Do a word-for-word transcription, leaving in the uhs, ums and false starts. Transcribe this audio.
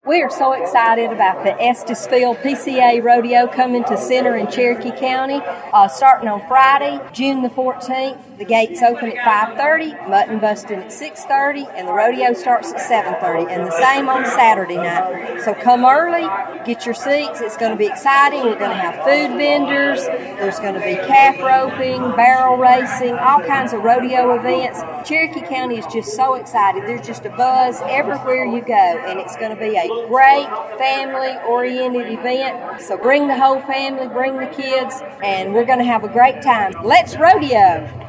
We are so excited about the Estes Field P C A Rodeo coming to Center in Cherokee County, uh, starting on Friday, June the fourteenth. The gates open at five thirty, mutton busting at six thirty, and the rodeo starts at seven thirty, and the same on Saturday night. So come early, get your seats. It's going to be exciting. We're going to have food vendors. There's going to be calf roping, barrel racing, all kinds of rodeo events. Cherokee County is just so excited. There's just a buzz everywhere you go, and it's going to be a great family-oriented event. So bring the whole family, bring the kids, and we're going to have a great time. Let's rodeo!